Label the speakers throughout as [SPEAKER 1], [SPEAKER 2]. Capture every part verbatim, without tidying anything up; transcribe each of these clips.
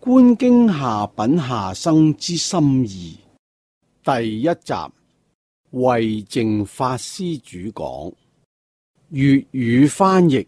[SPEAKER 1] 觀經下品下生之心意第一集，慧淨法師主講，粵語翻譯。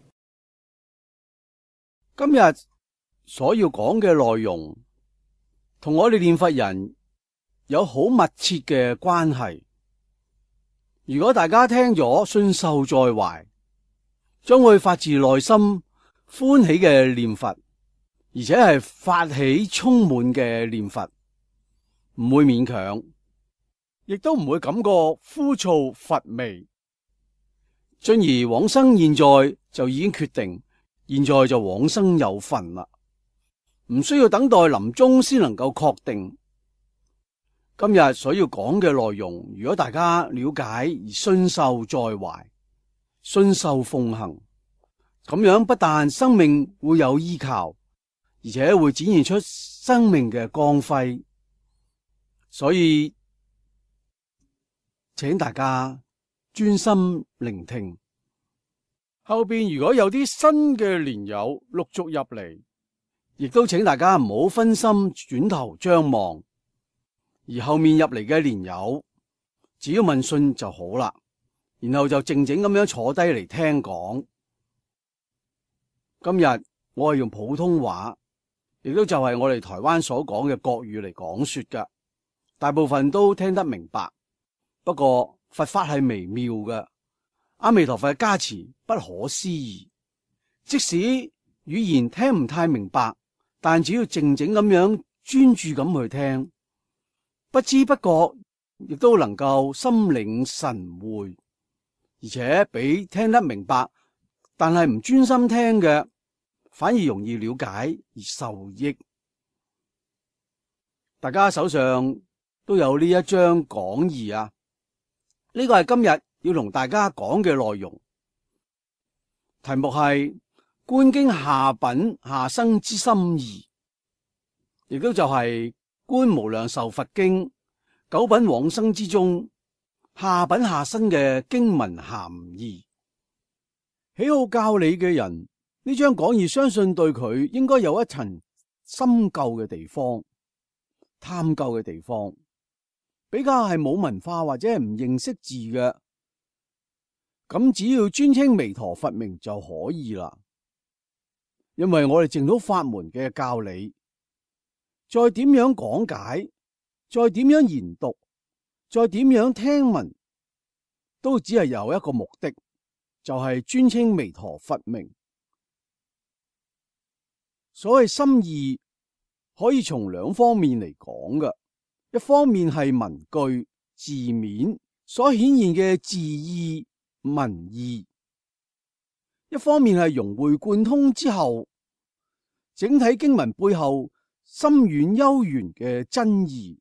[SPEAKER 1] 今日所要講嘅內容，同我哋念佛人有好密切嘅關係。如果大家聽咗信受在懷，將會發自內心歡喜嘅念佛，而且係發起充滿嘅念佛，唔會勉強，亦都唔會感覺枯燥乏味，進而往生現在就已經決定，現在就往生有份啦，唔需要等待臨終先能夠確定。今日所要講嘅內容，如果大家了解而信受在懷，信受奉行，咁樣不但生命會有依靠，而且會展現出生命嘅光輝。所以請大家專心聆聽。後邊如果有啲新嘅蓮友陸續入嚟，亦都請大家唔好分心轉頭張望，而後面入嚟嘅蓮友只要問訊就好啦，然後就靜靜咁樣坐低嚟聽講。今日我係用普通話，亦都就係我哋台灣所講嘅國語嚟講說㗎，大部分都聽得明白。不過佛法係微妙嘅，阿彌陀佛嘅加持不可思議。即使語言聽唔太明白，但只要靜靜咁樣專注咁去聽，不知不覺亦都能夠心領神會，而且比聽得明白但係唔專心聽嘅反而容易了解而受益。大家手上都有呢一張講義啊，呢個係今日要同大家講嘅內容，題目係觀經下品下生之心意，亦都就係觀無量壽佛經九品往生之中下品下生嘅經文含義。喜好教理嘅人，呢張講義相信對佢應該有一層深究嘅地方，探究嘅地方。比較係冇文化或者係唔認識字嘅，咁只要尊稱彌陀佛名就可以啦。因為我哋淨土法門嘅教理，再點樣講解，再點樣研讀，再點樣聽聞，都只係有一個目的，就係尊稱彌陀佛名。所謂心意可以從兩方面嚟講嘅，一方面係文句字面所顯現嘅字意文意，一方面係融會貫通之後整體經文背後深遠悠遠嘅真義。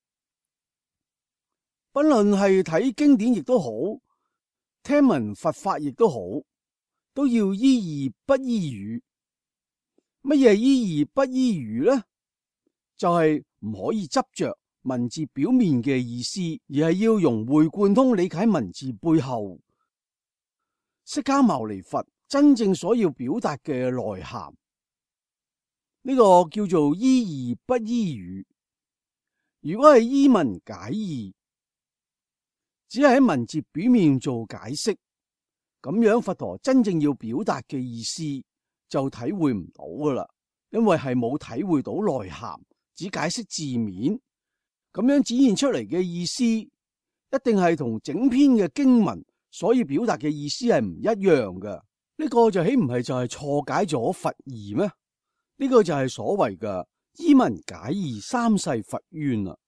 [SPEAKER 1] 不論係睇經典亦都好，聽聞佛法亦都好，都要依義不依語。乜嘢係依義不依語呢？就係唔可以執着文字表面嘅意思，而係要融會貫通理解文字背後釋迦牟尼佛真正所要表達嘅內涵。呢個叫做依義不依語。如果係依文解義，只係喺文字表面做解釋，咁樣佛陀真正要表達嘅意思就體會唔到噶啦，因為係冇體會到內涵，只解釋字面，咁樣展現出嚟嘅意思，一定係同整篇嘅經文所要表達嘅意思係唔一樣嘅。呢個就豈唔係就係錯解咗佛義咩？呢個就係所謂嘅依文解義三世佛冤啦。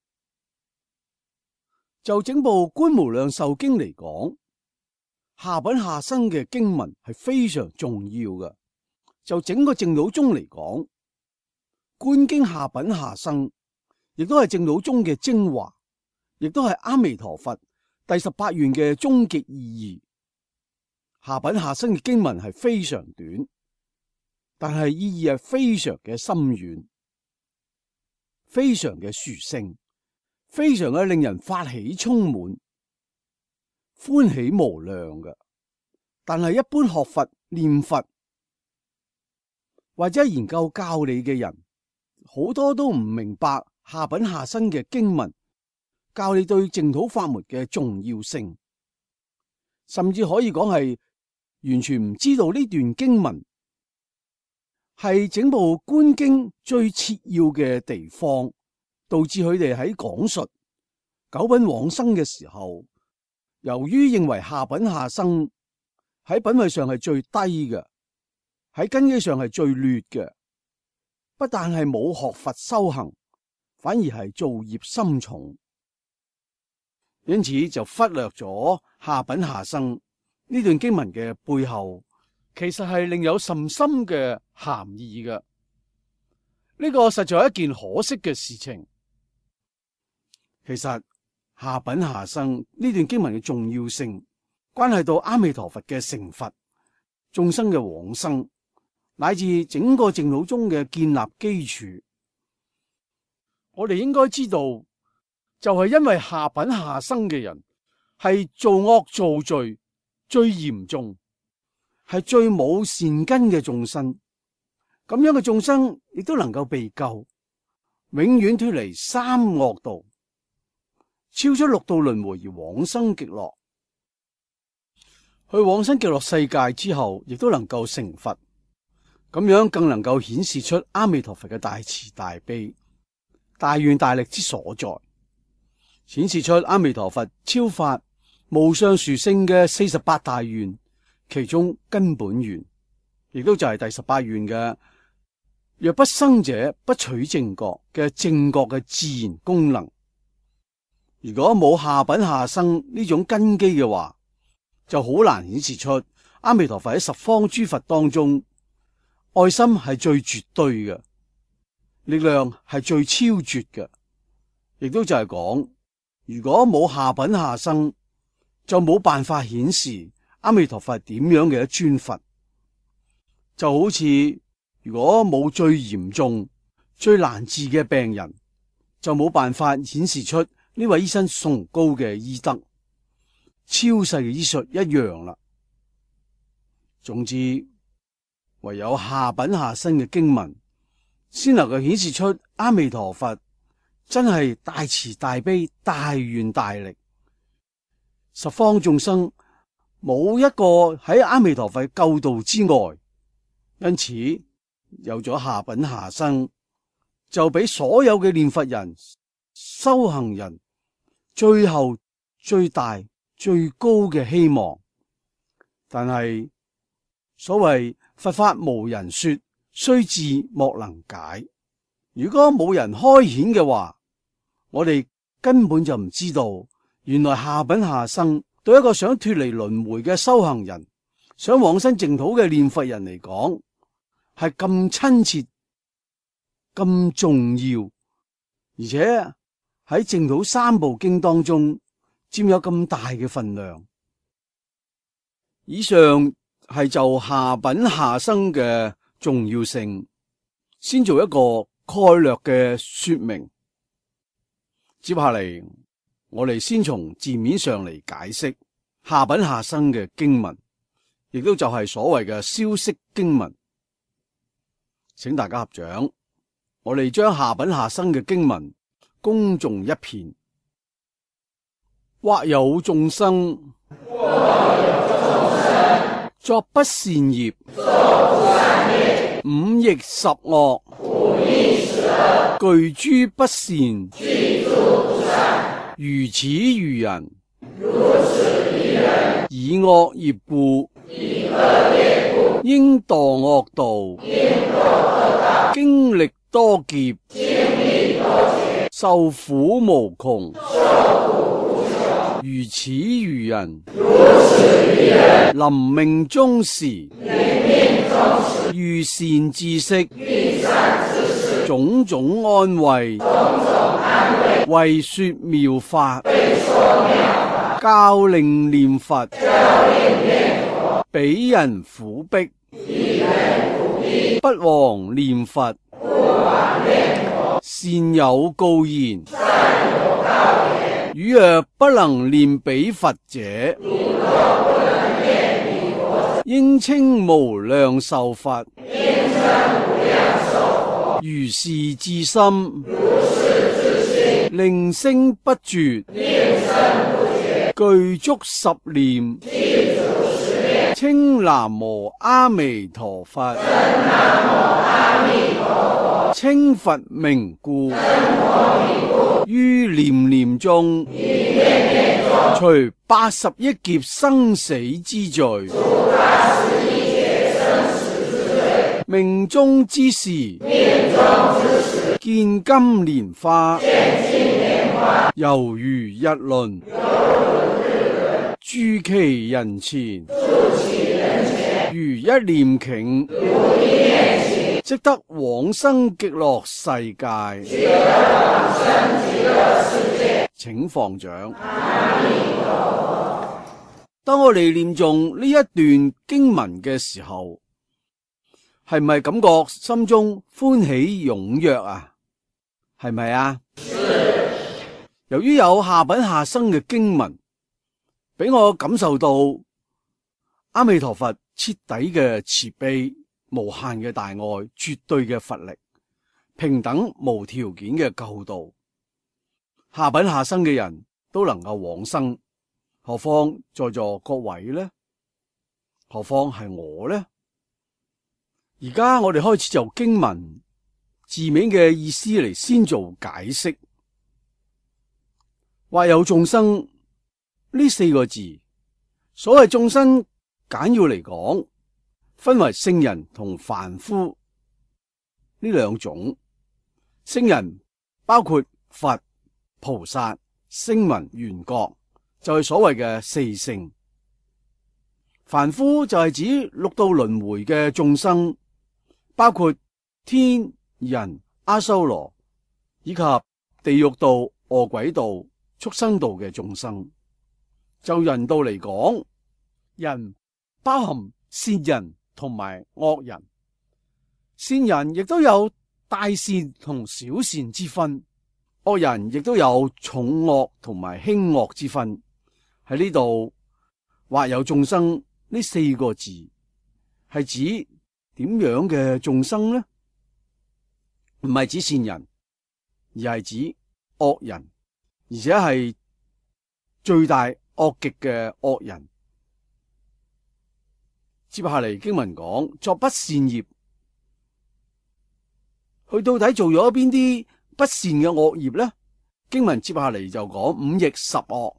[SPEAKER 1] 就整部《觀無量壽經》嚟講，下品下生嘅經文係非常重要嘅。就整個淨土宗嚟講，觀經下品下生亦都係淨土宗嘅精華，亦都係阿彌陀佛第十八願嘅終極意義。下品下生嘅經文係非常短，但係意義係非常嘅深遠，非常嘅殊勝，非常嘅令人發起充滿歡喜無量嘅。但係一般學佛念佛或者研究教理嘅人， 好多都唔明白下品下生嘅經文，教你對淨土法門嘅重要性，甚至可以講係完全唔知道呢段經文係整部觀經最切要嘅地方，導致佢哋喺講述九品往生嘅時候，由於認為下品下生喺品位上係最低嘅，喺根基上係最劣嘅，不但係冇學佛修行，反而係造業深重，因此就忽略咗下品下生呢段經文嘅背後，其實係另有甚深嘅含義嘅。呢個實在係一件可惜嘅事情。其實下品下生呢段經文嘅重要性，關係到阿彌陀佛嘅成佛、眾生嘅往生，乃至整個淨土宗嘅建立基礎。我哋應該知道，就係因為下品下生嘅人係做惡造罪最嚴重，係最冇善根嘅眾生，咁樣嘅眾生亦都能夠被救，永遠脫離三惡道，超出六道輪迴而往生極樂。去往生極樂世界之後，亦都能夠成佛，咁樣更能夠顯示出阿彌陀佛嘅大慈大悲、大願大力之所在，顯示出阿彌陀佛超發無上殊勝嘅四十八大願，其中根本願，亦都就係第十八願嘅若不生者不取正覺嘅正覺嘅自然功能。如果冇下品下生呢種根基嘅話，就好難顯示出阿彌陀佛喺十方諸佛當中，愛心係最絕對嘅，力量係最超絕嘅。亦都就係講，如果冇下品下生，就冇辦法顯示阿彌陀佛係點樣嘅一尊佛。就好似如果冇最嚴重、最難治嘅病人，就冇辦法顯示出呢位醫生崇高嘅醫德、超世嘅醫術一樣啦。總之，唯有下品下生嘅經文，先能夠顯示出阿彌陀佛真係大慈大悲、大願大力，十方眾生冇一個喺阿彌陀佛救度之外。因此，有咗下品下生，就俾所有嘅念佛人、修行人最後最大最高嘅希望。但係所謂佛法無人說，雖智莫能解。如果冇人開顯嘅話，我哋根本就唔知道，原來下品下生對一個想脫離輪迴嘅修行人、想往生淨土嘅念佛人嚟講，係咁親切、咁重要，而且喺淨土三部經當中佔有咁大嘅分量。以上係就下品下生嘅重要性，先做一個概略嘅說明。接下嚟，我哋先從字面上嚟解釋下品下生嘅經文，亦都就係所謂嘅消息經文。請大家合掌，我哋將下品下生嘅經文恭誦一遍。或有眾生作不善業，五逆十惡，具諸不善，如此愚人，以惡業故，應墮惡道，經歷多劫，受苦無窮。如此愚人，臨命終時，遇善知識，種種安慰，為說妙法，教令念佛，彼人苦逼，不忘念佛，善有告言，汝若不能念彼佛者，應稱無量壽佛。 如是至心，令聲不絕，具足十念，稱南無阿彌陀佛，稱佛名故，於念念中，除八十億劫生死之罪，命中之時，見金蓮花，猶如日輪，駐其人前，如一念頃，即得往生極樂世界。請放掌。當我哋念誦呢一段經文嘅時候，係咪感覺心中歡喜踴躍啊？係咪啊？由於有下品下生嘅經文，俾我感受到阿彌陀佛徹底嘅慈悲、無限嘅大愛、絕對嘅佛力、平等無條件嘅救度，下品下生嘅人都能夠往生，何況在座各位呢？何況係我呢？而家我哋開始就經文字面嘅意思嚟先做解釋。或有眾生呢四個字，所謂眾生簡要嚟講，分為聖人同凡夫呢兩種。聖人包括佛、菩薩、聲聞、緣覺，就係所謂嘅四聖。凡夫就係指六道輪迴嘅眾生，包括天、人、阿修羅以及地獄道、餓鬼道、畜生道嘅眾生。就人道嚟講，人包含善人同埋惡人，善人亦都有大善同小善之分，惡人亦都有重惡同埋輕惡之分。喺呢度或有眾生呢四個字，係指點樣嘅眾生呢？唔係指善人，而係指惡人，而且係最大惡極嘅惡人。接下嚟經文講作不善業，佢到底做咗邊啲不善嘅惡業呢？經文接下嚟就講五逆十惡，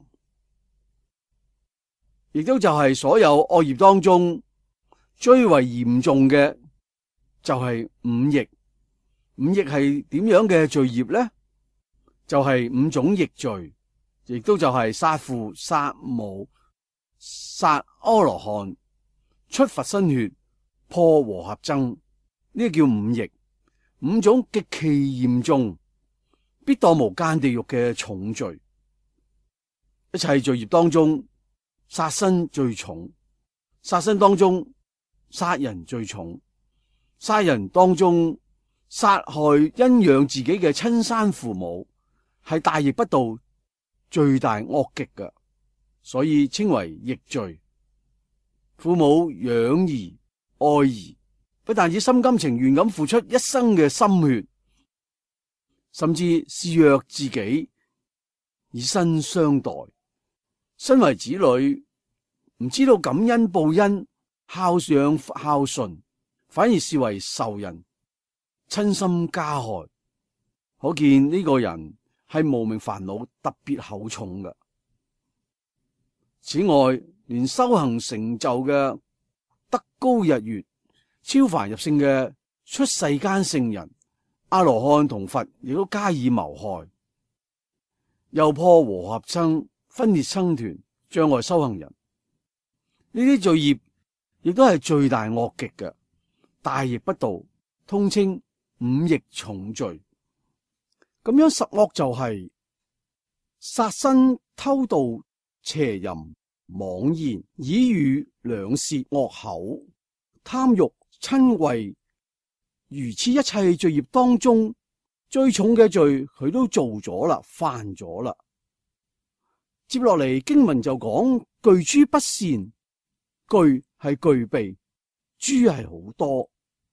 [SPEAKER 1] 亦都就係所有惡業當中最為嚴重嘅就係五逆。五逆係點樣嘅罪業呢？就係、是、五種逆罪，亦都就係殺父、殺母、殺阿羅漢、出佛身血、破和合僧，呢叫五逆。五種極其嚴重，必墮無間地獄嘅重罪。一切罪業當中，殺身最重，殺身當中殺人最重，殺人當中殺害恩養自己嘅親生父母，係大逆不道最大惡極嘅，所以稱為逆罪。父母養兒愛兒，不但止心甘情願咁付出一生嘅心血，甚至視若自己，以身相待。身為子女，唔知道感恩報恩、孝養孝順，反而視為仇人，親心加害。可見呢個人係無明煩惱特別厚重嘅。此外，連修行成就嘅德高日月、超凡入聖嘅出世間聖人、阿羅漢同佛，亦都加以謀害，又破和合僧、分裂僧團，障礙修行人。呢啲罪業亦都係最大惡極嘅，大逆不道，通稱五逆重罪。咁樣十惡就係、是、殺生、偷盜、邪淫、妄言、綺語、兩舌、惡口、貪欲、瞋恚，如此一切罪業當中最重嘅罪，佢都做咗啦，犯咗啦。接落嚟經文就講具諸不善，具係具備，諸係好多，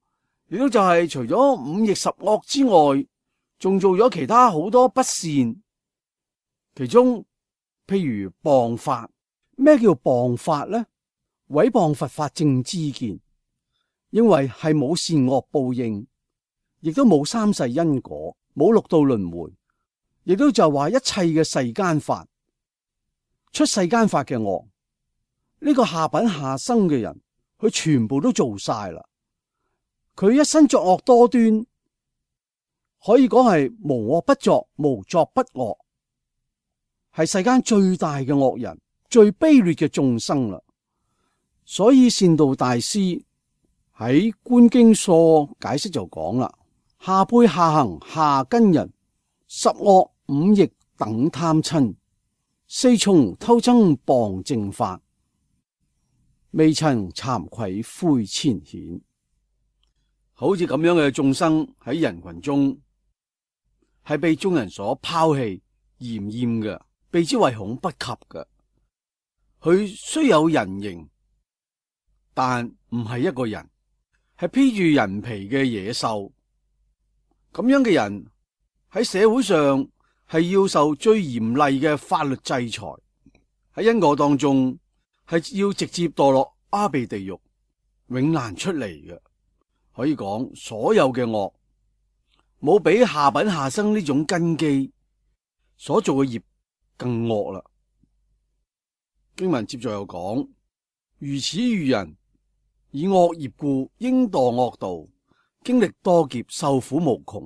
[SPEAKER 1] 亦都就係除咗五逆十惡之外，仲做咗其他好多不善。其中譬如謗法。咩叫謗法呢？毀謗佛法正知見，認為係冇善惡報應，亦都冇三世因果，冇六道輪迴，亦都就話一切嘅世間法，出世間法嘅惡，呢個下品下生嘅人，佢全部都做晒啦。佢一生作惡多端，可以講係無惡不作，無作不惡，係世間最大嘅惡人，最卑劣嘅眾生啦。所以善導大師喺《觀經疏》解釋就講啦：下輩下行下根人，十惡五逆等貪嗔，四重偷增謗正法，未曾慚愧悔遷遣。好似咁樣嘅眾生喺人群中，係被眾人所拋棄、嫌厭嘅，被之唯恐不及嘅。佢雖有人形，但唔係一個人，係披住人皮嘅野獸。咁樣嘅人喺社會上係要受最嚴厲嘅法律制裁，喺因果當中係要直接墮落阿鼻地獄，永難出嚟嘅。可以講，所有嘅惡冇比下品下生呢種根基所做嘅業更惡啦。經文接着又講：如此愚人，以惡業故，應墮惡道，經歷多劫，受苦無窮。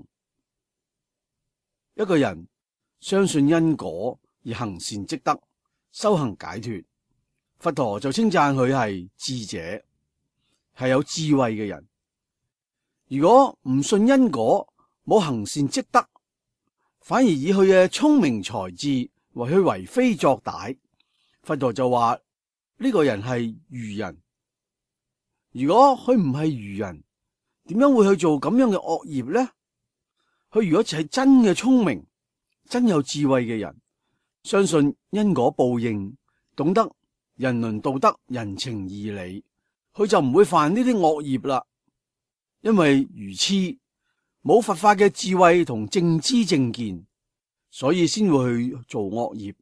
[SPEAKER 1] 一個人相信因果而行善積德，修行解脫，佛陀就稱讚佢係智者，係有智慧嘅人。如果唔信因果，冇行善積德，反而以佢嘅聰明才智為佢為非作歹，佛陀就話呢個人係愚人。如果佢唔係愚人，點樣會去做咁樣嘅惡業呢？佢如果係真嘅聰明、真有智慧嘅人，相信因果報應，懂得人倫道德、人情義理，佢就唔會犯呢啲惡業啦。因為愚癡冇佛法嘅智慧同正知正見，所以先會去做惡業。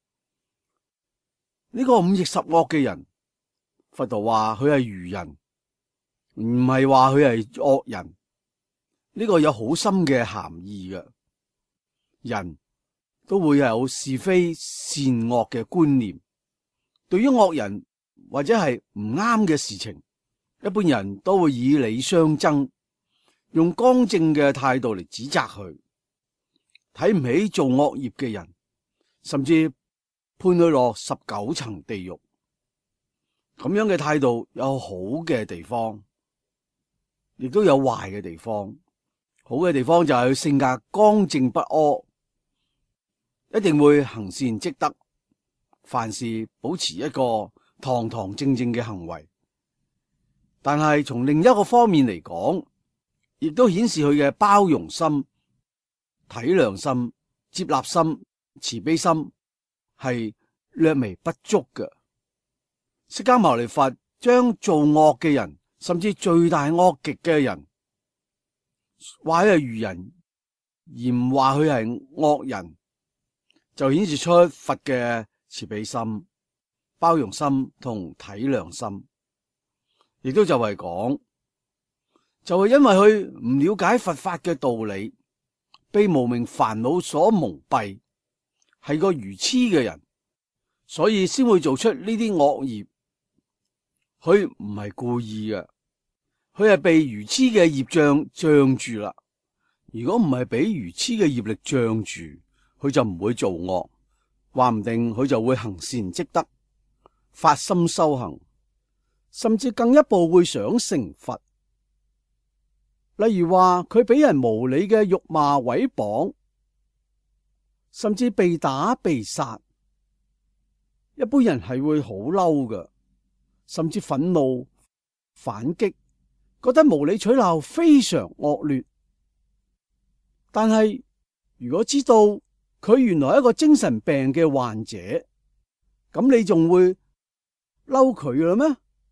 [SPEAKER 1] 呢個五逆十惡嘅人，佛陀話佢係愚人，唔係話佢係惡人。呢個有好深嘅含義嘅。人都會有是非善惡嘅觀念，對於惡人或者係唔啱嘅事情，一般人都會以理相爭，用剛正嘅態度嚟指責佢，睇唔起做惡業嘅人，甚至判佢落十九層地獄。咁樣嘅態度有好嘅地方，亦都有壞嘅地方。好嘅地方就係佢性格剛正不阿，一定會行善積德，凡事保持一個堂堂正正嘅行為。但係從另一個方面嚟講，亦都顯示佢嘅包容心、體諒心、接納心、慈悲心係略微不足嘅。釋迦牟尼佛將做惡嘅人，甚至罪大惡極嘅人，話佢係愚人，而唔話佢係惡人，就顯示出佛嘅慈悲心、包容心同體諒心。亦都就係講，就係因為佢唔了解佛法嘅道理，被無明煩惱所蒙蔽，係個愚癡嘅人，所以先會做出呢啲惡業。佢唔係故意嘅，佢係被愚癡嘅業障障住啦。如果唔係俾愚癡嘅業力障住，佢就唔會做惡，話唔定佢就會行善積德，發心修行，甚至更一步會想成佛。例如話佢俾人無理嘅辱罵毀謗，甚至被打被殺，一般人係會好嬲㗎，甚至憤怒反擊，覺得無理取鬧非常惡劣。但係如果知道佢原來係一個精神病嘅患者，咁你仲會嬲佢啦咩？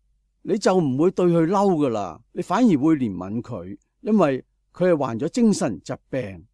[SPEAKER 1] 你就唔會對佢嬲噶啦，你反而會憐憫佢，因為佢係患咗精神疾病。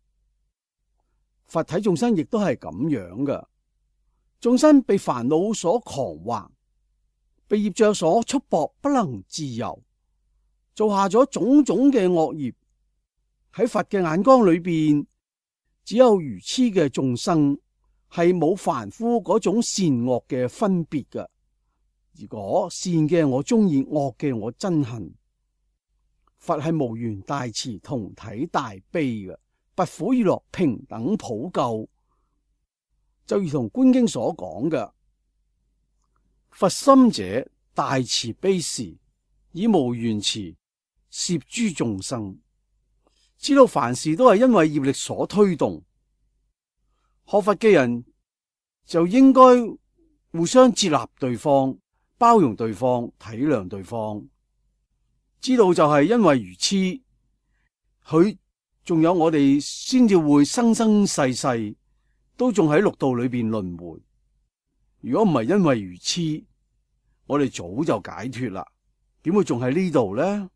[SPEAKER 1] 佛睇眾生亦都係咁樣噶，眾生被煩惱所狂惑，被業障所束縛，不能自由，做下咗種種嘅惡業。喺佛嘅眼光裏邊，只有愚痴嘅眾生係冇凡夫嗰種善惡嘅分別噶。如果善嘅我中意，惡嘅我憎恨。佛係無緣大慈，同體大悲嘅，拔苦與樂平等普救。就如同觀經所講嘅，佛心者大慈悲時，以無緣慈攝諸眾生。知道凡事都係因為業力所推動，學佛嘅人就應該互相接納對方，包容對方，體諒對方。知道就係因為愚痴，佢仲有我哋先至會生生世世都仲喺六道裏邊輪迴。如果唔係因為愚痴，我哋早就解脫啦，點會仲喺呢度呢？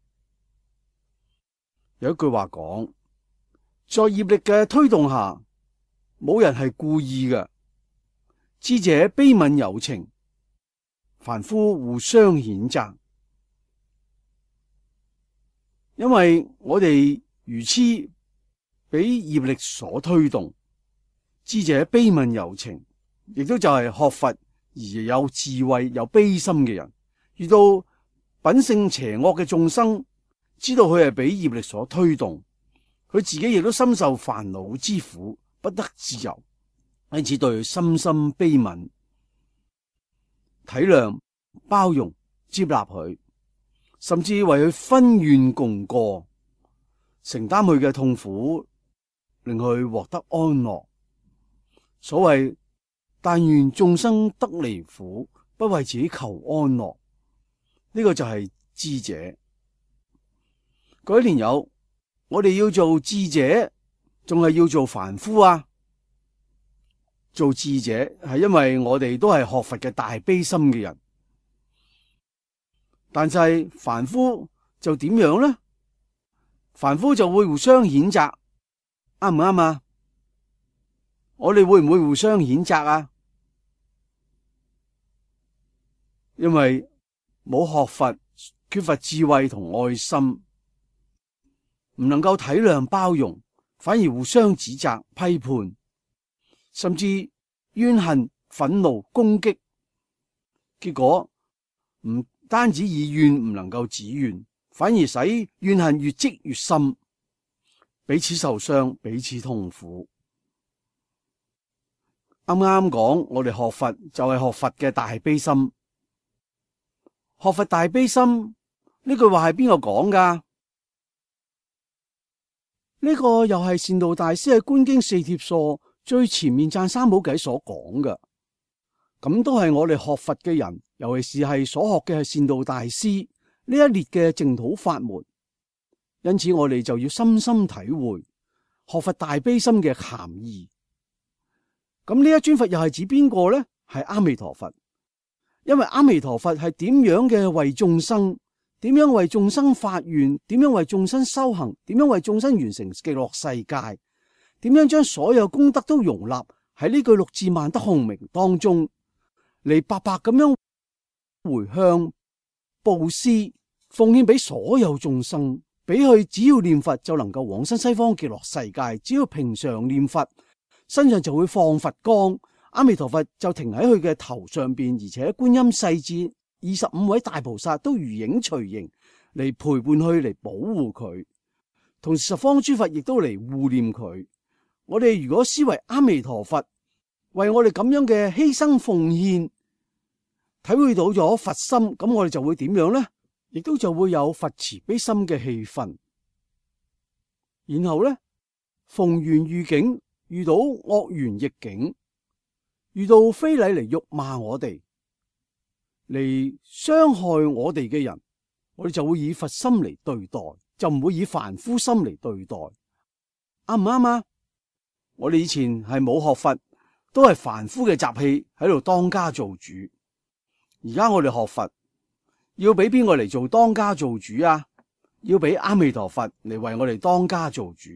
[SPEAKER 1] 有一句話講，在業力嘅推動下，冇人係故意嘅。智者悲憫有情，凡夫互相譴責。因為我哋愚痴俾業力所推動，智者悲憫有情，亦都就係學佛而有智慧、有悲心嘅人，遇到品性邪惡嘅眾生，知道佢係俾業力所推動，佢自己亦都深受煩惱之苦，不得自由，因此對佢深深悲憫、體諒、包容、接納佢，甚至為佢分願共過，承擔佢嘅痛苦，令佢獲得安樂。所謂但願眾生得離苦，不為自己求安樂，呢個就係智者。各位蓮友，我哋要做智者，仲係要做凡夫啊？做智者係因為我哋都係學佛嘅大悲心嘅人，但係凡夫就點樣呢？凡夫就會互相譴責，啱唔啱啊？我哋會唔會互相譴責啊？因為冇學佛，缺乏智慧同愛心，唔能夠體諒包容，反而互相指責批判，甚至怨恨憤怒攻擊，結果唔單止以怨唔能夠止怨，反而使怨恨越積越深，彼此受傷，彼此痛苦。啱啱講我哋學佛就係學佛嘅大悲心，學佛大悲心呢句話係邊個講噶？呢個又係善導大師喺觀經四帖疏最前面讚三寶偈所講嘅，咁都係我哋學佛嘅人，尤其是係所學嘅係善導大師呢一列嘅淨土法門，因此我哋就要深深體會學佛大悲心嘅含義。咁呢一尊佛又係指邊個呢？係阿彌陀佛，因為阿彌陀佛係點樣嘅為眾生，點樣為眾生發願，點樣為眾生修行，點樣為眾生完成極樂世界，點樣將所有功德都容納喺呢句六字萬德洪名當中，嚟白白咁樣回向布施奉獻俾所有眾生，俾佢只要念佛就能夠往生西方極樂世界，只要平常念佛，身上就會放佛光，阿彌陀佛就停喺佢嘅頭上邊，而且觀音世智二十五位大菩薩都如影隨形嚟陪伴佢，嚟保護佢，同時十方諸佛亦都嚟護念佢。我哋如果思維阿彌陀佛為我哋咁樣嘅犧牲奉獻，體會到咗佛心，咁我哋就會點樣呢？亦都就會有佛慈悲心嘅氣氛。然後呢，逢緣遇境，遇到惡緣逆境，遇到非禮嚟辱罵我哋，嚟傷害我哋嘅人，我哋就會以佛心嚟對待，就唔會以凡夫心嚟對待。啱唔啱啊？我哋以前係冇學佛，都係凡夫嘅習氣喺度當家做主。而家我哋學佛， 要俾邊個嚟做當家做主啊？要俾阿彌陀佛嚟為我哋當家做主。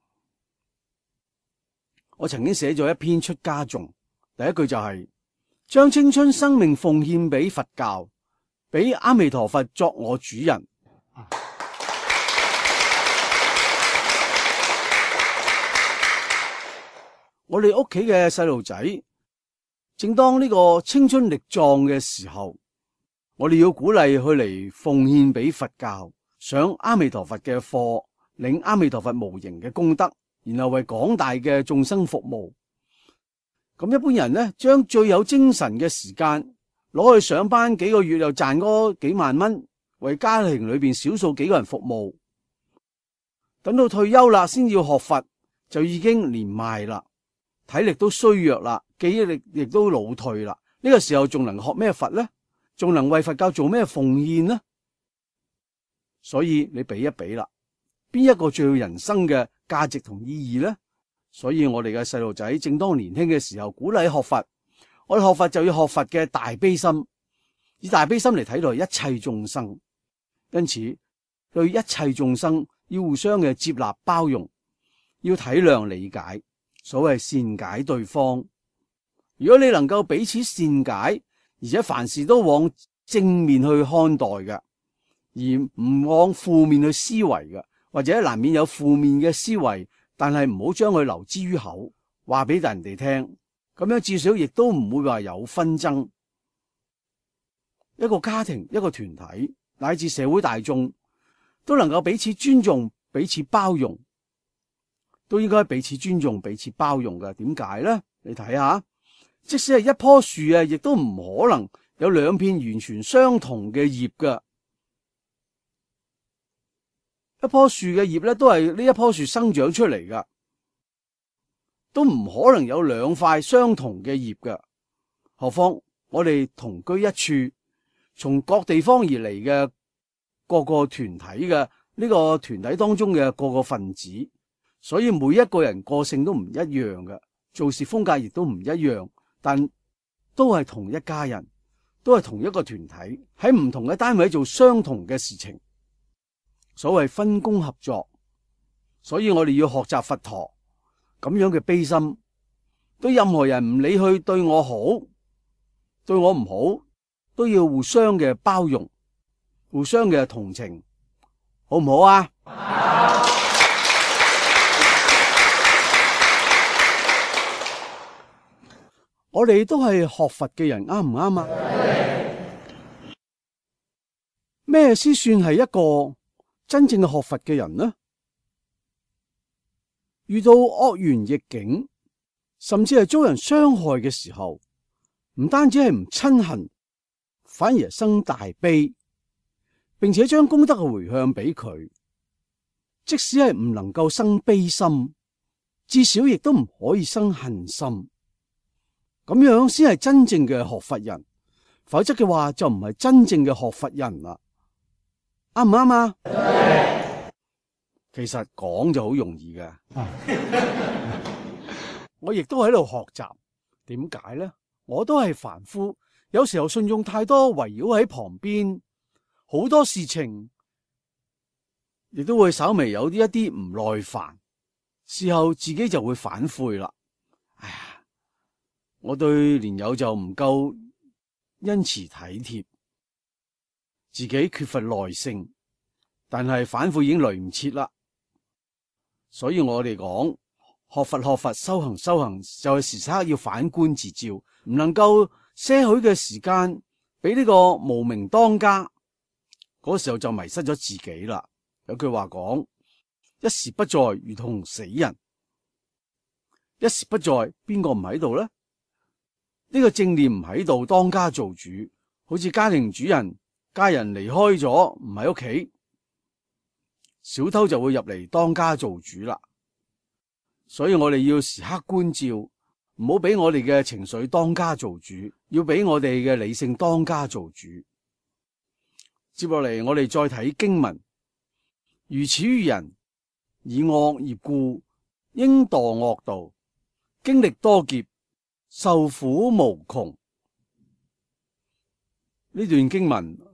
[SPEAKER 1] 我曾經寫咗一篇出家頌，第一句就係、是、將青春生命奉獻俾佛教，俾阿彌陀佛作我主人。我哋屋企嘅細路仔，正當呢個青春力壯嘅時候，我哋要鼓勵佢嚟奉獻俾佛教，上阿彌陀佛嘅課，領阿彌陀佛無形嘅功德，然後為廣大嘅眾生服務。咁一般人呢，將最有精神嘅時間攞去上班幾個月又賺嗰幾萬蚊，為家庭裏邊少數幾個人服務。等到退休啦，先要學佛，就已經年邁啦，體力都衰弱啦，記憶力亦都老退啦。呢個時候仲能學咩佛呢？仲能為佛教做咩奉獻呢？所以你比一比啦，邊一個最有人生嘅價值同意義呢？所以我哋嘅細路仔正當年輕嘅時候，鼓勵學佛。我哋學佛就要學佛嘅大悲心，以大悲心嚟睇待一切眾生。因此，對一切眾生要互相嘅接納包容，要體諒理解，所謂善解對方。如果你能夠彼此善解，而且凡事都往正面去看待嘅，而唔往負面去思維嘅，或者難免有負面嘅思維，但係唔好將佢留之於口，話俾人哋聽，咁樣至少亦都唔會話有紛爭。一個家庭、一個團體乃至社會大眾都能夠彼此尊重、彼此包容，都應該彼此尊重、彼此包容嘅。點解呢？你睇下，即使係一棵樹啊，亦都唔可能有兩片完全相同嘅葉嘅。一棵樹嘅葉咧，都係呢一棵樹生長出嚟噶，都唔可能有兩塊相同嘅葉嘅。何況我哋同居一處，從各地方而嚟嘅各個團體嘅呢個團體當中嘅各個分子，所以每一個人個性都唔一樣嘅，做事風格亦都唔一樣，但都係同一家人，都係同一個團體，喺唔同嘅單位做相同嘅事情。所謂分工合作，所以我哋要學習佛陀咁樣嘅悲心，對任何人唔理佢對我好，對我唔好，都要互相嘅包容，互相嘅同情，好唔好啊？好。我哋都係學佛嘅人，啱唔啱啊？咩先算係一個真正嘅學佛嘅人呢？遇到惡緣逆境，甚至係遭人傷害嘅時候，唔單止係唔親恨，反而係生大悲，並且將功德嘅回向俾佢。即使係唔能夠生悲心，至少亦都唔可以生恨心。咁樣先係真正嘅學佛人，否則嘅話就唔係真正嘅學佛人啦。啱唔啱啊？其實講就好容易嘅，我亦都喺度學習。點解呢？我都係凡夫，有時候信眾太多圍繞喺旁邊，好多事情亦都會稍微有啲一啲唔耐煩，事後自己就會反悔啦。哎呀，我對蓮友就唔夠恩慈體貼，自己缺乏耐性，但係反悔已經來唔切啦。所以我哋講學佛學佛，修行修行，就係時時刻要反觀自照，唔能夠些許嘅時間俾呢個無明當家，嗰時候就迷失咗自己啦。有句話講，一時不在如同死人，一時不在邊個唔喺度呢？呢個正念唔喺度，當家做主，好似家庭主人，家人離開咗唔喺屋企，小偷就會入嚟當家做主啦。所以我哋要時刻觀照，唔好俾我哋嘅情緒當家做主，要俾我哋嘅理性當家做主。接落嚟我哋再睇經文，如此於人，以惡業故，應墮惡道，經歷多劫，受苦無窮。呢段經文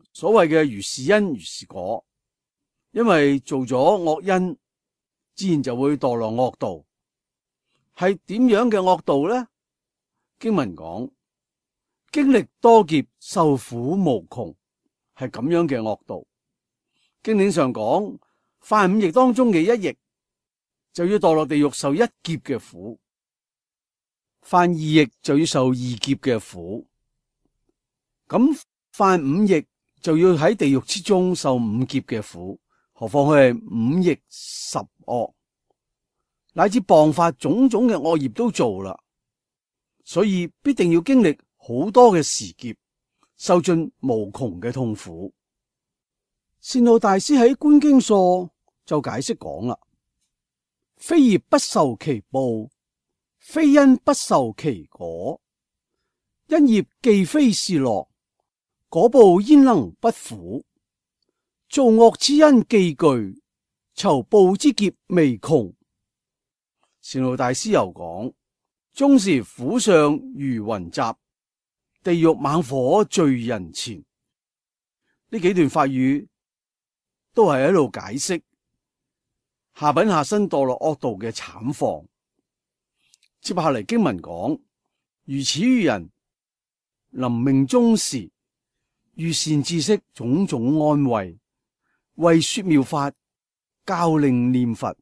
[SPEAKER 1] 所謂嘅如是因如是果，因為做咗惡因，自然就會墮落惡道。係點樣嘅惡道呢？經文講，經歷多劫，受苦無窮，係咁樣嘅惡道。經典上講，犯五逆當中嘅一逆，就要墮落地獄受一劫嘅苦；犯二逆就要受二劫嘅苦。咁犯五逆就要喺地獄之中受五劫嘅苦，何況佢係五逆十惡，乃至謗法種種嘅惡業都做啦，所以必定要經歷好多嘅時劫，受盡無窮嘅痛苦。善導大師喺《觀經疏》就解釋講啦：非業不受其報，非因不受其果。因業既非是樂，果報焉能不苦？造惡之因既具，酬報之劫未窮。善導大師又講：終時苦相如雲集，地獄猛火墜人前。呢幾段法語都係喺度解釋下品下生墮落惡道嘅慘況。接下嚟經文講：如此愚人，臨命終時，遇善知識種種安慰，為說妙法，教令念佛。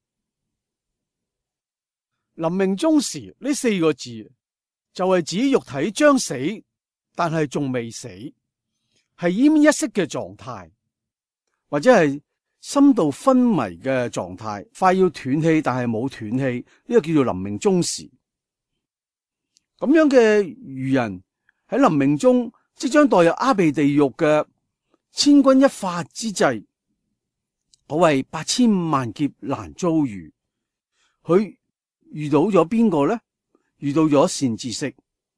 [SPEAKER 1] 臨命終時呢四個字就係指肉體將死，但係仲未死，係奄奄一息嘅狀態，或者係深度昏迷嘅狀態，快要斷氣但係冇斷氣，呢個叫做臨命終時。咁樣嘅愚人喺臨命中即將墮入阿鼻地獄嘅千鈞一髮之際，可謂百千萬劫難遭遇。佢遇到咗邊個呢？遇到咗善知識。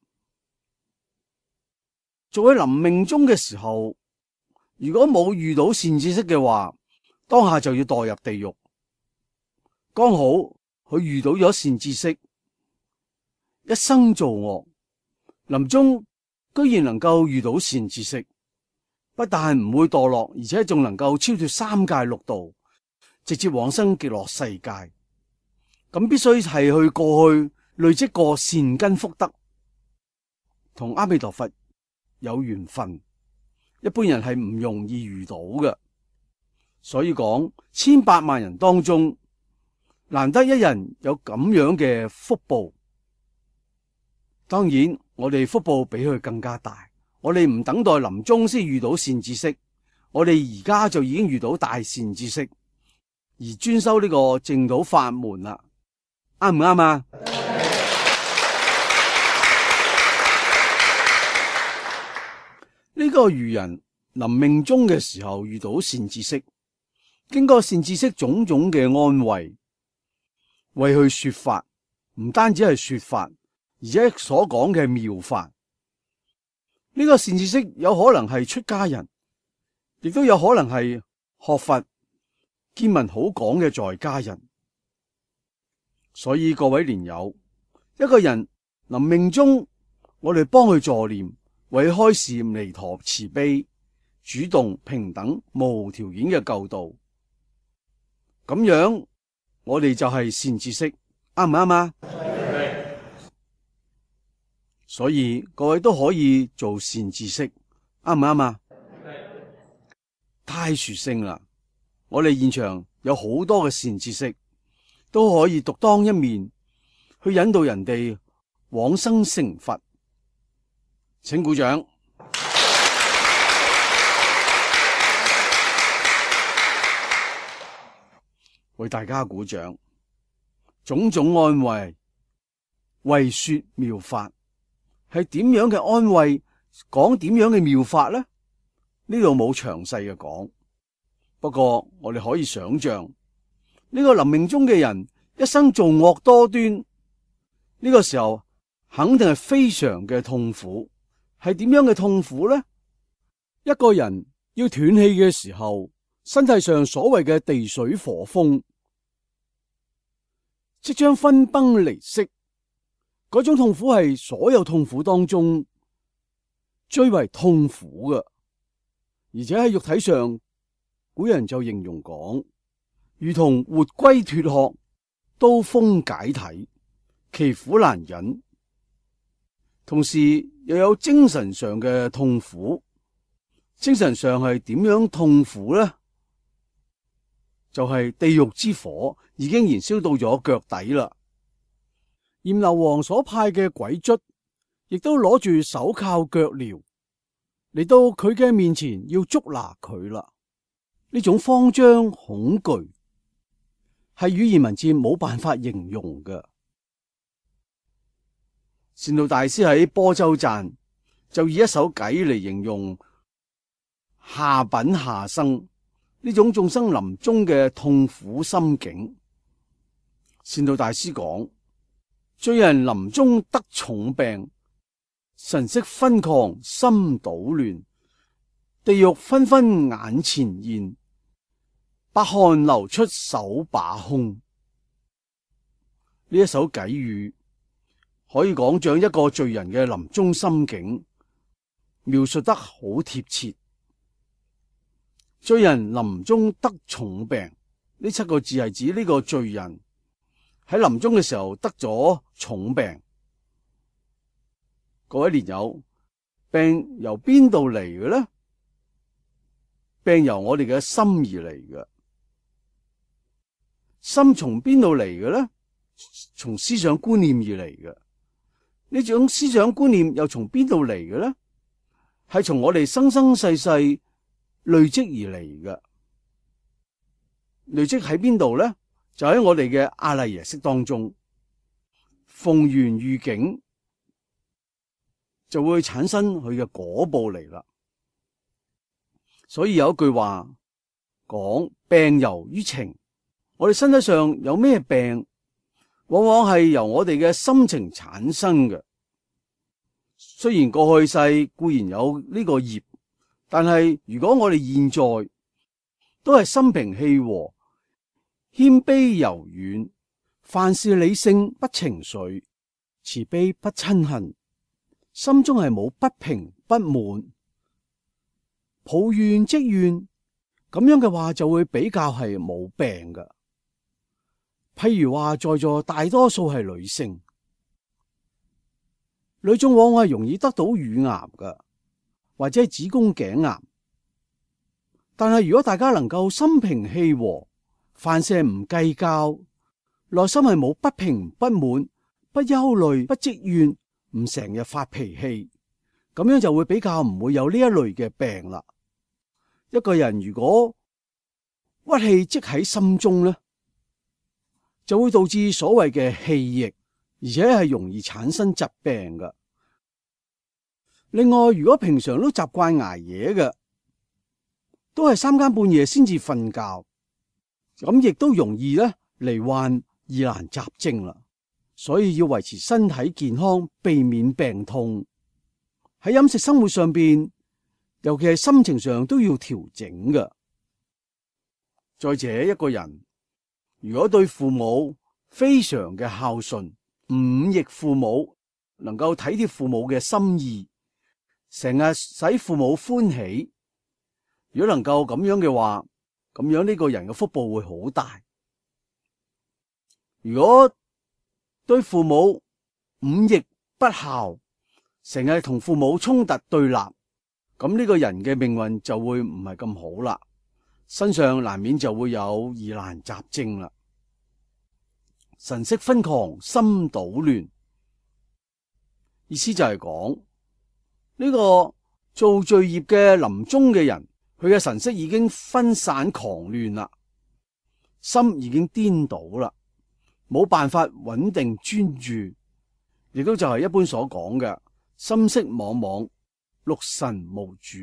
[SPEAKER 1] 做喺臨命終嘅時候，如果冇遇到善知識嘅話，當下就要墮入地獄。剛好佢遇到咗善知識，一生做惡，臨終居然能夠遇到善知識，不但唔會墮落，而且仲能夠超脫三界六道，直接往生極樂世界。咁必須係去過去累積過善根福德，同阿彌陀佛有緣分，一般人係唔容易遇到嘅。所以講，千百萬人當中，難得一人有咁樣嘅福報。當然，我哋福報比佢更加大。我哋唔等待臨終先遇到善知識，我哋而家就已經遇到大善知識，而專修呢個淨土法門啦。啱唔啱啊？呢個愚人臨命終嘅時候遇到善知識，經過善知識種種嘅安慰，為佢說法，唔單止係說法，而且所講嘅妙法。呢個善知識有可能係出家人，亦都有可能係學佛見聞好講嘅在家人。所以各位蓮友，一個人臨命終，我哋幫佢助念，為佢開示彌陀慈悲、主動、平等、無條件嘅救度。咁樣我哋就係善知識，啱唔啱啊？所以各位都可以做善知識，啱唔啱啊？太殊勝啦！我哋現場有好多嘅善知識，都可以獨當一面去引導人哋往生成佛。請鼓掌，為大家鼓掌。種種安慰，為說妙法。係點樣嘅安慰？講點樣嘅妙法呢？呢度冇詳細嘅講。不過我哋可以想象，呢個臨命終嘅人一生做惡多端，呢個時候肯定係非常嘅痛苦。係點樣嘅痛苦呢？一個人要斷氣嘅時候，身體上所謂嘅地水火風即將分崩離析。嗰種痛苦係所有痛苦當中最為痛苦嘅， 而且喺肉體上，古人就形容講，如同活龜脫殼，刀鋒解體，其苦難忍。同時又有精神上嘅痛苦。精神上係點樣痛苦呢？就係、是、地獄之火已經燃燒到咗腳底啦。閻羅王所派嘅鬼卒亦都攞住手銬腳鐐嚟到佢嘅面前，要捉拿佢啦。呢種慌張恐懼係語言文字冇辦法形容嘅。善導大師喺般舟讚就以一首偈嚟形容下品下生呢種眾生臨終嘅痛苦心境。善導大師講：罪人臨終得重病，神色昏狂心搗亂，地獄紛紛眼前現，百汗流出手把空。呢一首偈語可以講將一個罪人嘅臨終心境描述得好貼切。罪人臨終得重病，呢七個字係指呢個罪人喺臨終嘅時候得咗重病。各位蓮友，病由邊度嚟嘅呢？病由我哋嘅心而嚟嘅。心從邊度嚟嘅呢？從思想觀念而嚟嘅。呢種思想觀念又從邊度嚟嘅呢？係從我哋生生世世累積而嚟嘅。累積喺邊度呢？就喺我哋嘅阿賴耶識當中，逢緣遇境就會產生佢嘅果報嚟啦。所以有一句話講：病由於情。我哋身體上有咩病，往往係由我哋嘅心情產生嘅。雖然過去世固然有呢個業，但係如果我哋現在都係心平氣和、謙卑柔軟，凡事理性不情緒，慈悲不嗔恨，心中係冇不平不滿，抱怨積怨，咁樣嘅話就會比較係冇病㗎。譬如話在座大多數係女性，女眾往往係容易得到乳癌㗎，或者係子宮頸癌。但係如果大家能夠心平氣和，凡事唔計較，內心係冇不平不滿、不憂慮、不積怨，唔成日發脾氣，咁樣就會比較唔會有呢一類嘅病啦。一個人如果鬱氣積喺心中呢，就會導致所謂嘅氣逆，而且係容易產生疾病㗎。另外，如果平常都習慣捱夜嘅，都係三更半夜先至瞓覺，咁亦都容易咧罹患疑難雜症啦。所以要維持身體健康，避免病痛。喺飲食生活上邊，尤其係心情上都要調整㗎。再者，一個人如果對父母非常嘅孝順，忤逆父母，能夠體貼父母嘅心意，成日使父母歡喜，如果能夠咁樣嘅話，咁樣呢個人嘅福報會好大。如果對父母忤逆不孝，成日同父母衝突對立，咁呢個人嘅命運就會唔係咁好啦，身上難免就會有疑難雜症啦。神色昏狂心搗亂，意思就係講呢個做罪業嘅臨終嘅人，佢嘅神色已經分散狂亂啦，心已經顛倒啦，冇辦法穩定專注，亦都就係一般所講嘅心色莽莽，六神無主，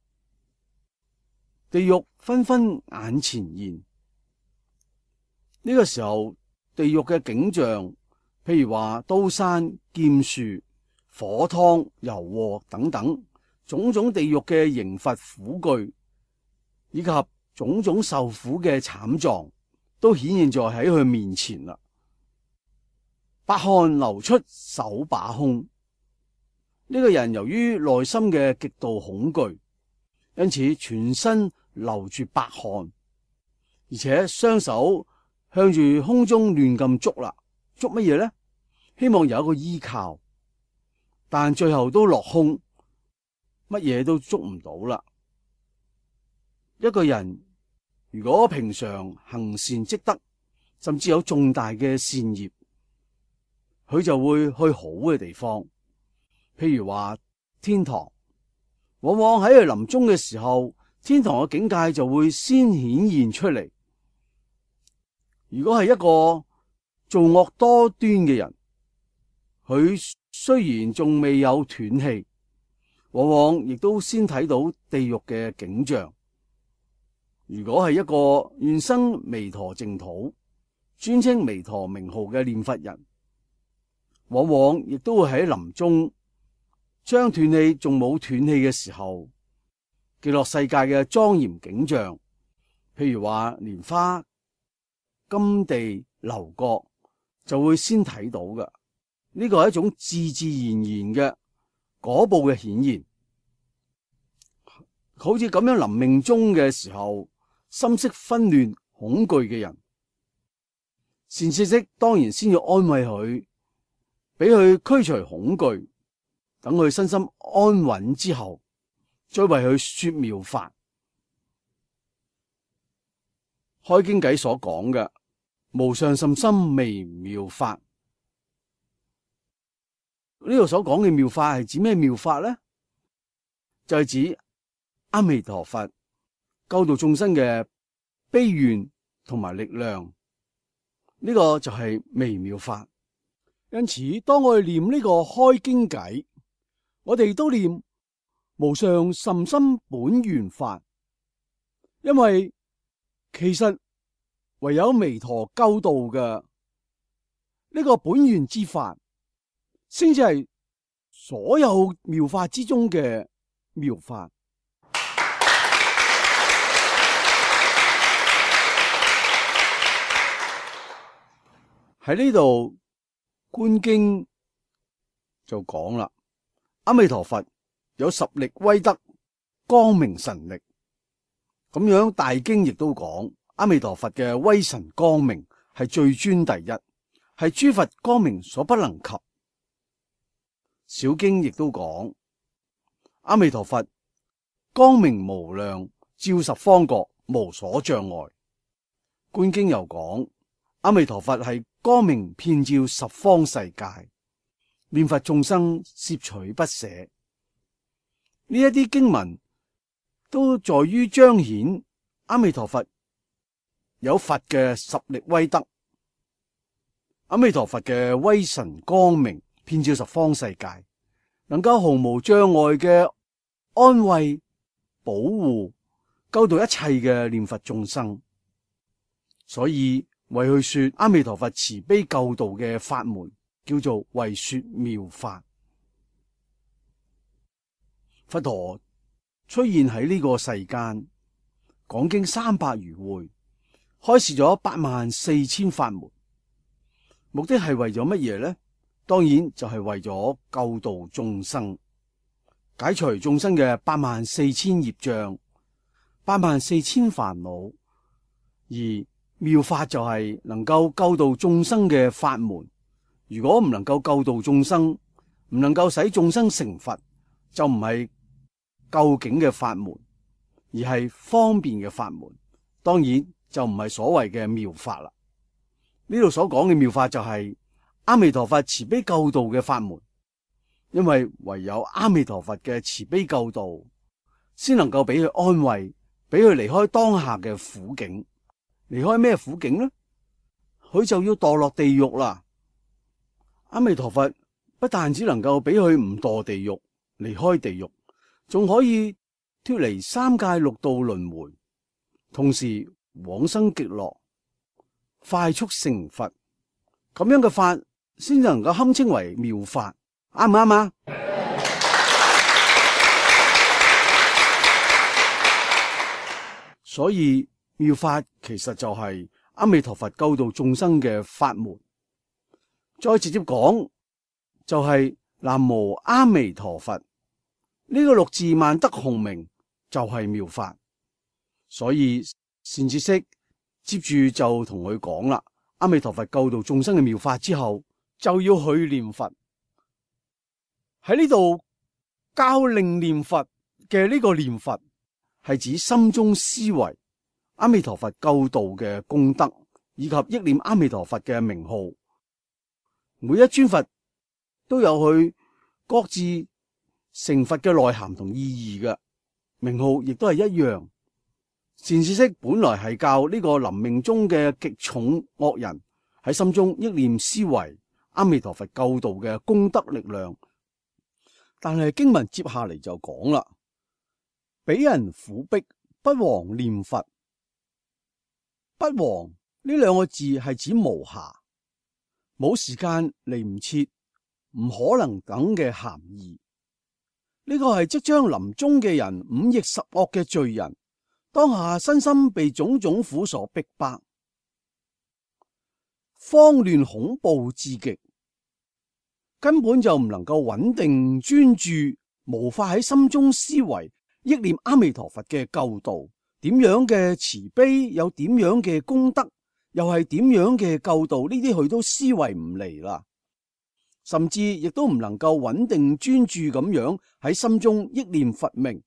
[SPEAKER 1] 地獄紛紛眼前現。呢個時候，地獄嘅景象，譬如話刀山劍樹、火湯油鑊等等，種種地獄嘅刑罰苦具，以及種種受苦嘅慘狀，都顯現在喺佢面前啦。百汗流出手把空，呢個人由於內心嘅極度恐懼， 因此全身流住白汗，而且雙手向住空中亂咁捉啦，捉乜嘢呢？希望有一個依靠，但最後都落空，乜嘢都捉唔到啦。一個人如果平常行善積德，甚至有重大嘅善業，佢就會去好嘅地方，譬如話天堂。往往喺佢臨終嘅時候，天堂嘅境界就會先顯現出嚟。如果係一個造惡多端嘅人，佢雖然仲未有斷氣，往往亦都先睇到地獄嘅景象。如果係一個願生彌陀淨土，專稱彌陀名號嘅念佛人，往往亦都會喺臨終將斷氣仲冇斷氣嘅時候，極樂世界嘅莊嚴景象，譬如話蓮花、金地、樓閣，就會先睇到嘅。呢個係一種自自然然嘅果報嘅顯現。好似咁樣臨命終嘅時候，心識紛亂、恐懼嘅人，善知識當然先要安慰佢，俾佢驅除恐懼。等佢身心安穩之後，再為佢說妙法。開經偈所講嘅無上甚深微妙法，呢度所講嘅妙法係指咩妙法呢？就係指阿彌陀佛救度眾生嘅悲願同埋力量，呢個就係微妙法。因此，當我哋念呢個開經偈，我哋都念無上甚深本願法，因為其實唯有彌陀救度嘅呢個本願之法，先至係所有妙法之中嘅妙法。喺呢度觀經就講啦。阿彌陀佛有十力威德、光明神力，咁樣大經亦都講阿彌陀佛嘅威神光明係最尊第一，係諸佛光明所不能及。小經亦都講阿彌陀佛光明無量，照十方國，無所障礙。觀經又講阿彌陀佛係光明遍照十方世界，念佛眾生攝取不捨。呢一啲經文都在於彰顯阿彌陀佛有佛嘅十力威德，阿彌陀佛嘅威神光明遍照十方世界，能夠毫無障礙嘅安慰、保護、救度一切嘅念佛眾生。所以為去說阿彌陀佛慈悲救度嘅法門，叫做為說妙法。佛陀出現喺呢個世間，講經三百餘回，開示咗八萬四千法門，目的係為咗乜嘢呢？當然就係為咗救度眾生，解除眾生嘅八萬四千業障、八萬四千煩惱。而妙法就係能夠救度眾生嘅法門。如果唔能夠救度眾生，唔能夠使眾生成佛，就唔係究竟嘅法門，而係方便嘅法門。當然就唔係所謂嘅妙法啦。呢度所講嘅妙法就係阿彌陀佛慈悲救度嘅法門，因為唯有阿彌陀佛嘅慈悲救度，先能夠俾佢安慰，俾佢離開當下嘅苦境。離開咩苦境呢？佢就要墮落地獄啦。阿彌陀佛不但只能夠俾佢唔墮地獄，離開地獄，仲可以脫離三界六道輪迴，同時往生極樂，快速成佛。咁樣嘅法先能夠堪稱為妙法，啱唔啱啊？所以妙法其實就係阿彌陀佛救度眾生嘅法門。再直接講就係、是、南無阿彌陀佛，呢、這個六字萬德洪名， 就係妙法。所以善知識接住就同佢講啦，阿彌陀佛救度眾生嘅妙法之後，就要去念佛。喺呢度教令念佛嘅呢個念佛，係指心中思維阿彌陀佛救度嘅功德，以及憶念阿彌陀佛嘅名號。每一尊佛都有佢各自成佛嘅內涵同意義嘅，名號亦都係一樣。善知識本來係教呢個臨命終嘅極重惡人喺心中憶念思維阿彌陀佛救度嘅功德力量，但係經文接下嚟就講啦，俾人苦逼不忘念佛。不忘呢兩個字係指無暇、冇時間、嚟唔切、唔可能等嘅含義。呢個係即將臨終嘅人，五逆十惡嘅罪人，當下身心被種種苦所逼迫，慌亂恐怖至極，根本就唔能夠穩定專注，無法喺心中思維憶念阿彌陀佛嘅救度，點樣嘅慈悲，有點樣嘅功德，又係點樣嘅救度，呢啲佢都思維唔嚟啦，甚至亦都唔能夠穩定專注咁樣喺心中憶念佛名。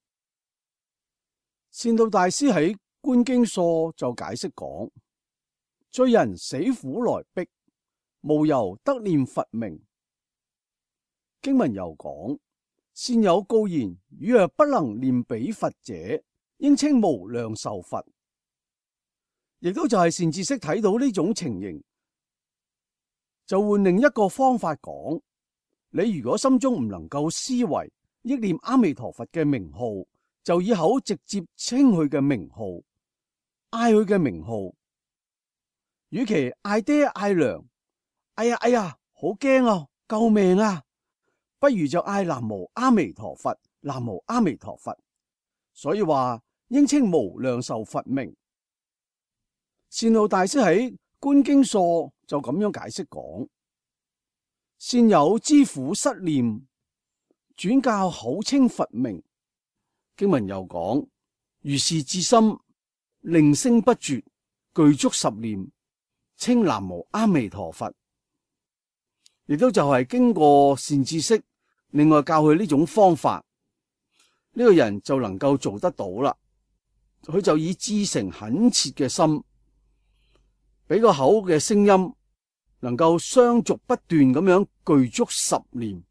[SPEAKER 1] 善導大師喺《觀經疏》就解釋講，罪人死苦來逼，無由得念佛名。經文又講，善有告言，汝若不能念彼佛者，應稱無量壽佛。亦都就係善知識睇到呢種情形，就換另一個方法講，你如果心中唔能夠思維憶念阿彌陀佛嘅名號，就以口直接稱佢嘅名號，嗌佢嘅名號，與其嗌爹嗌娘，哎呀哎呀好驚啊，救命啊，不如就嗌南無阿彌陀佛，南無阿彌陀佛。所以話應稱無量壽佛名。善導大師喺《觀經疏》就咁樣解釋講，善有知苦失念，轉教口稱佛名。經文又講，如是至心，令聲不絕，具足十念，稱南無阿彌陀佛。亦都就係經過善知識另外教佢呢種方法，呢個人就能夠做得到啦。佢就以至誠懇切嘅心，俾個口嘅聲音能夠相續不斷咁樣具足十念，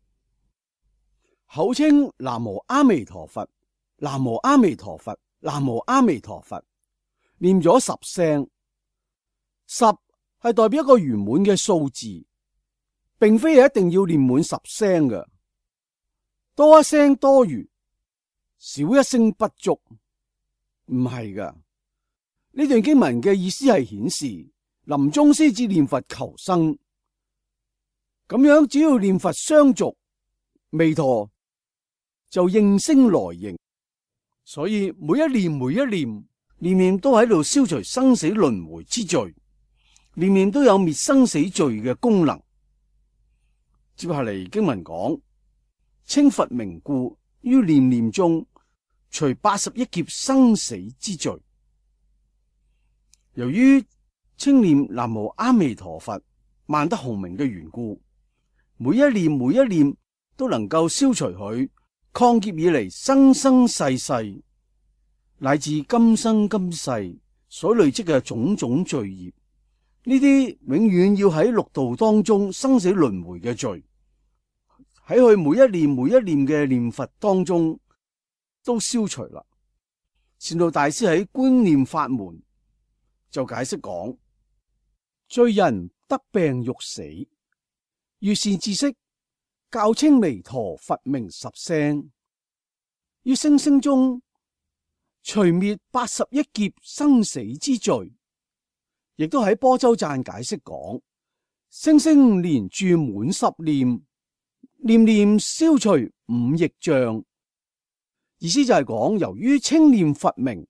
[SPEAKER 1] 口稱南無阿彌陀佛，南無阿彌陀佛，南無阿彌陀佛，念咗十聲。十係代表一個圓滿嘅數字，並非係一定要念滿十聲嘅，多一聲多餘，少一聲不足，唔係噶。呢段經文嘅意思係顯示臨終先至念佛求生，咁樣只要念佛相續，彌陀就應聲來迎。所以每一念每一念，念念都喺度消除生死輪迴之罪，念念都有滅生死罪嘅功能。接下嚟經文講，稱佛名故，於念念中除八十億劫生死之罪。由於稱念南無阿彌陀佛萬德洪名嘅緣故，每一念每一念都能夠消除佢曠劫以嚟生生世世乃至今生今世所累積嘅種種罪業，呢啲永遠要喺六道當中生死輪迴嘅罪，喺佢每一念每一念嘅念佛當中都消除啦。善導大師喺觀念法門就解釋講，罪人得病欲死，如善知識教稱彌陀佛名十聲，於聲聲中除滅八十億劫生死之罪。亦都喺般舟讚解釋講，聲聲連住滿十念，念念消除五逆障。意思就係講，由於稱念佛名，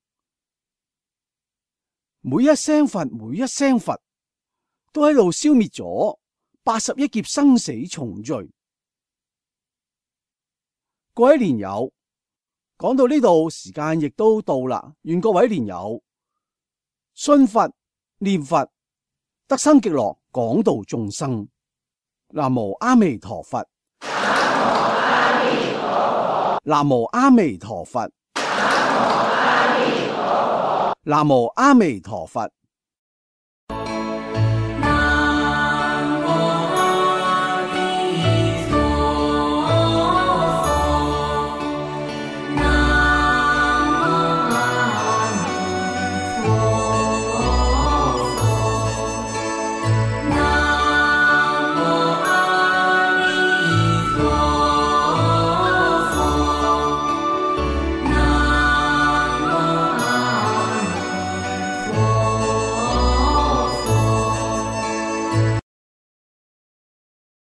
[SPEAKER 1] 每一聲佛每一聲佛都喺度消滅咗八十億劫生死重罪。各位蓮友， 講到呢度，時間亦都到啦。願各位蓮友信佛、念佛，得生極樂，廣度眾生。南無阿彌陀佛。南無阿彌陀佛。南無阿彌陀佛。